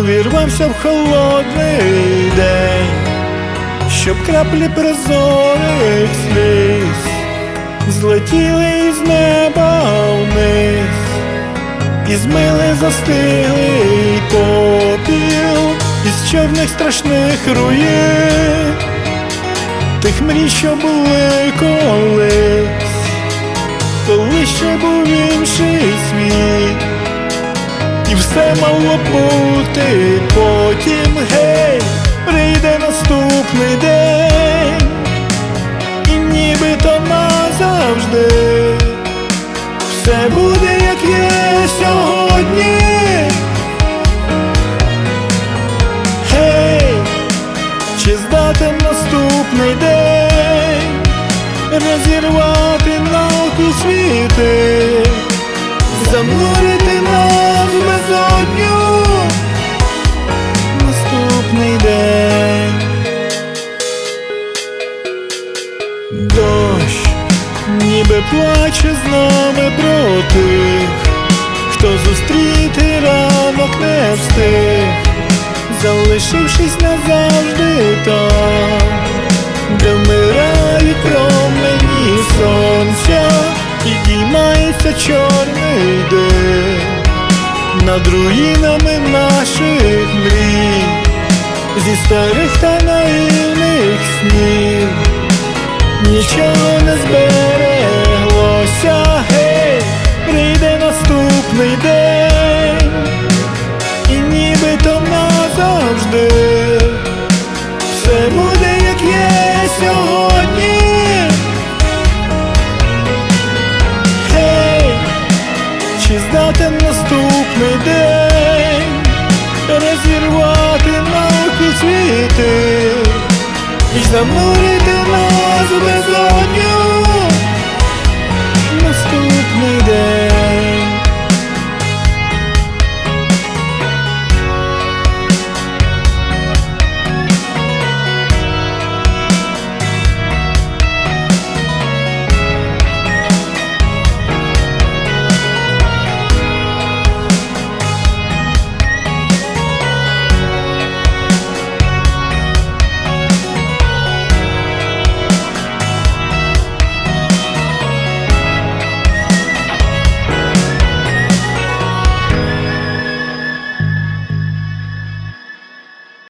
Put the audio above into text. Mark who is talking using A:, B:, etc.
A: увірвався в холодний день, щоб краплі прозорих сліз злетіли із неба вниз і змили застиглий попіл із чорних страшних руїн тих мрій, що були колись, коли ще був інший світ, і все мало бути потім. Гей, прийде наступний день, і нібито назавжди все буде, як є сьогодні. Гей, чи здатен наступний день розірвати навпіл світи, занурити нас в безодню? Наступний день. Дощ ніби плаче з нами про тих, хто зустріти ранок не встиг, залишившись назавжди там, де вмирають промені сонця, підіймається чорний дим над руїнами наших мрій, зі старих та наївних снів нічого не збереглося. Гей, прийде наступний день, і нібито назавжди все буде, як є сьогодні. Гей, чи здатен наступний день розірвати навпіл світи і занурити